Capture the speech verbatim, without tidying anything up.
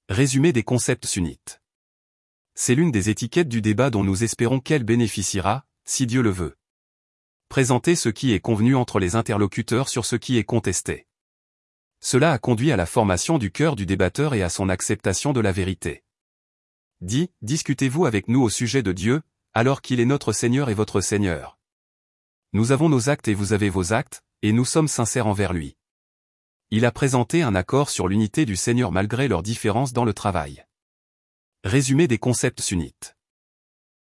Résumé des concepts sunnites. C'est l'une des étiquettes du débat dont nous espérons qu'elle bénéficiera, si Dieu le veut. Présenter ce qui est convenu entre les interlocuteurs sur ce qui est contesté. Cela a conduit à la formation du cœur du débatteur et à son acceptation de la vérité. Dit, discutez-vous avec nous au sujet de Dieu, alors qu'il est notre Seigneur et votre Seigneur. Nous avons nos actes et vous avez vos actes, et nous sommes sincères envers lui. Il a présenté un accord sur l'unité du Seigneur malgré leurs différences dans le travail. Résumé des concepts sunnites.